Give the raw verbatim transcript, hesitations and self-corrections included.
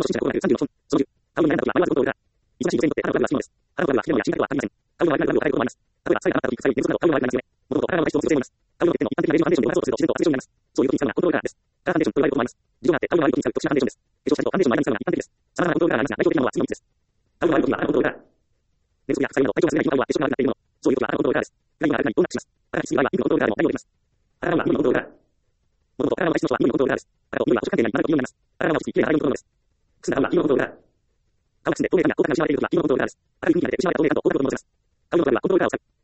の新車が購入されるさんじゅうろく本、そのじゅう、買うのに悩んだ時は、迷わずご投が。忙しい女性にとって払う額は必要です。払う額は必要や信頼はありません。買うのは何かを変えることもあります。例えば、さえが払った時、負債、現物など買うのはありなんですよね。もともと払うのが必要な女性もいます。買うのを決めても一般的なレジオファンデーションで同じそうすると自然と忘れ症になります。そういう時に使うのはコントローラーです。カラーファンデーションと言われることもあります。事情があって買うのが悪い時に使う特殊なファンデーションです。特殊なファンデーションです。化粧粧品などは一般的です。様々なコントローラーがありますが、代表的なのは次のみっつです。買うのが悪い時は洗うコントローラー。寝不足や火災など体調が優れない日に買うのは化粧が悪くなっているもの。そういう時は洗うコントローラーです。クライマーがあるかにどうなってします。洗いすぎる場合はピンクのコントローラーでも代用できます。洗うのはニューのコントローラー。もともと洗うのが質の素はニューのコントローラーです。洗うとニューは保守関係内に丸くニューになります。洗うのは落ち着き、きれいな洗いのコントローラーです。くすんだ洗うはニューのコントローラー。乾くすんで透明感や光沢が失われている時はニューのコントローラーです。洗いにくいになって失われた透明感と光沢を戻せます。買うのが悪いはコントローラーを使う。